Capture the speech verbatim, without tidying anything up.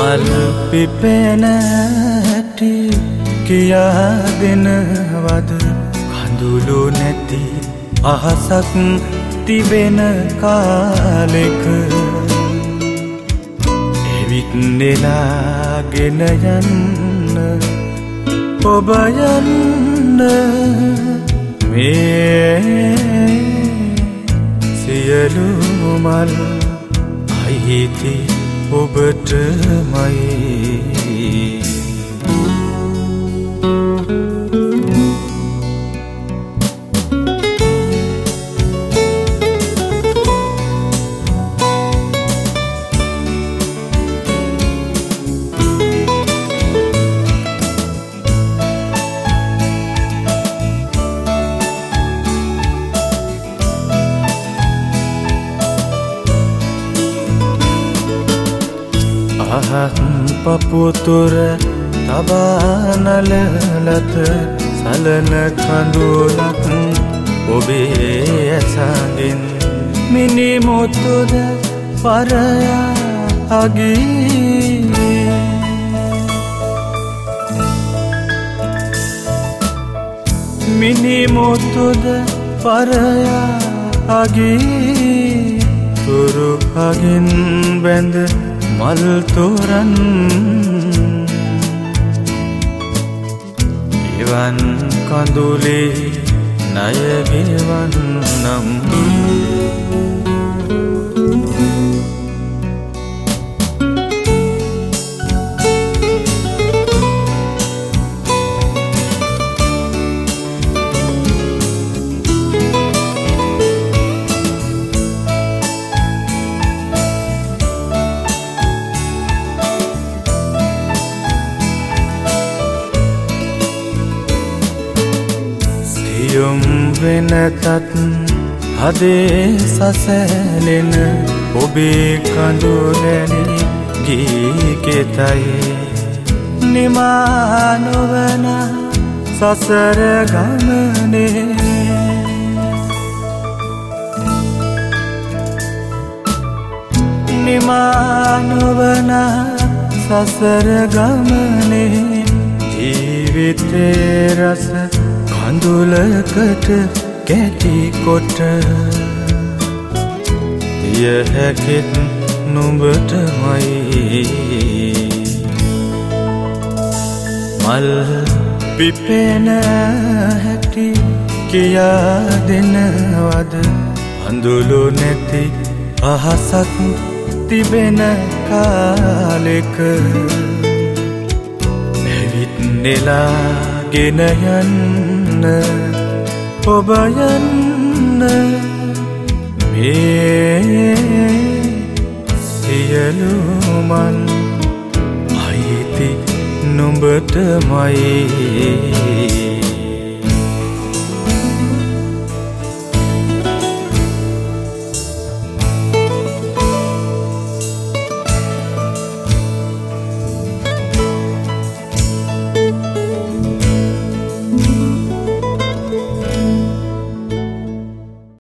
මල් පිපෙන හැටි කියා දෙනවද කඳුළු නැති අහසක් තිබෙන කාලෙක එවිත් නෙලාගෙන යන්න ඔබ යන්න මේ සියලු මල් අයිති ඔබටමයි අහත් පපුතුර තබානලලත සලන කඳුලක් ඔබේ ඇසඟෙන් මිනිමුතුද පරයා අගී මිනිමුතුද පරයා අගී තුරු අගින් බැඳ මල් තෝරන් එවන් කඳුලේ ණය ගෙවන් නම් යොම් වෙනතත් හදේ සසැලෙන ඔබේ කඳුලැලි ගීකෙතයි නිමා නොවන සසර ගමනේ නිමා නොවන සසර ගමනේ ජීවිතේ රස කඳුලකට කැටි කොට දිය හැකෙත් නුඹටමයි මල් පිපෙන හැටි කියා දෙනවද කඳුළු නැති අහසක් තිබෙන කාලෙක ඇවිත් නෙලාගෙන යන්න ඔබ යන්න මේ සියලු මල් අයිති නුඹටමයි